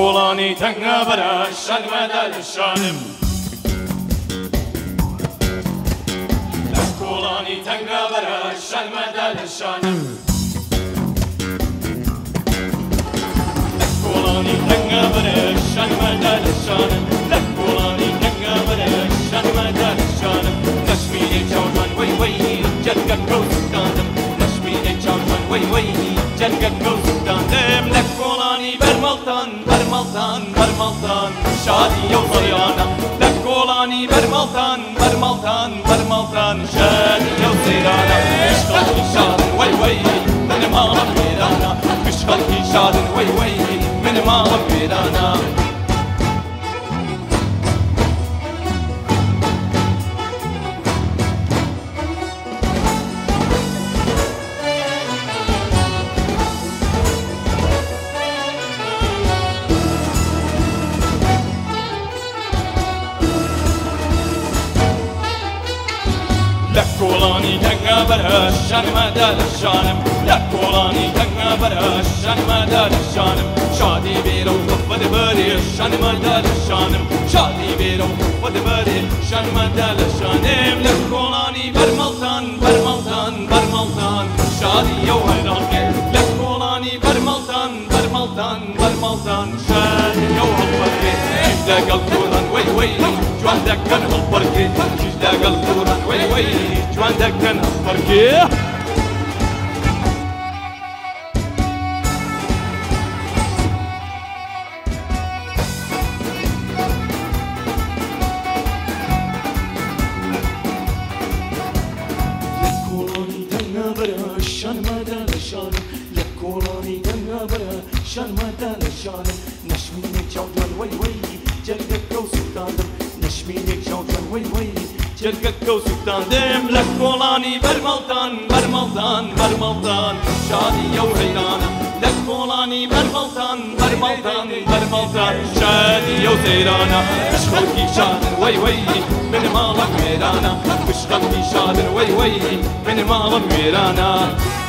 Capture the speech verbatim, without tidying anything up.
كولاني تنگا برا شان مدل شانم كولاني تنگا برا شان مدل شانم كولاني تنگا برا شان مدل شانم كولاني تنگا برا شان مدل شانم نشميني جوان وي وي جلقك كوزدانم نشميني جوان وي وي جلقك كوزدانم لك كولاني برملتان برملتان برملتان شادي وصيانة لك كولاني برملتان برملتان برملتان شادي وصيانة مش خلقي شادن وي وي من ماما بيرانا مش خلقي شادن وي وي من ماما بيرانا كولاني تنگا برا شان مدل شانم لك كولاني تنگا برا شان مدل شانم شادي بيرو قفد بري شان مدل شانم شادي بيرو قفد بري شان مدل شانم لك كولاني برملتان برملتان برملتان شادي يو هيرانك لك كولاني برملتان برملتان برملتان شادي يو هيرانك جدا قلبوران وي وي جوان دكن هالبركي جدا قلبوران وي وي جوان دكن هالبركي كولاني تنگا برا شان مدل شانم لك كولاني تنگا برا شان مدل شانم نشميني جوان وي وي جلقك كوزدانم نشميني جوان وي وي جلقك كوزدانم لك كولاني برملتان برملتان برملتان شادي يو هيرانا لك كولاني برملتان برملتان برملتان شادي يو هيرانا مش خلقي شادن وي وي من مالك ميرانا مش خلقي شادن وي وي من مالك ميرانا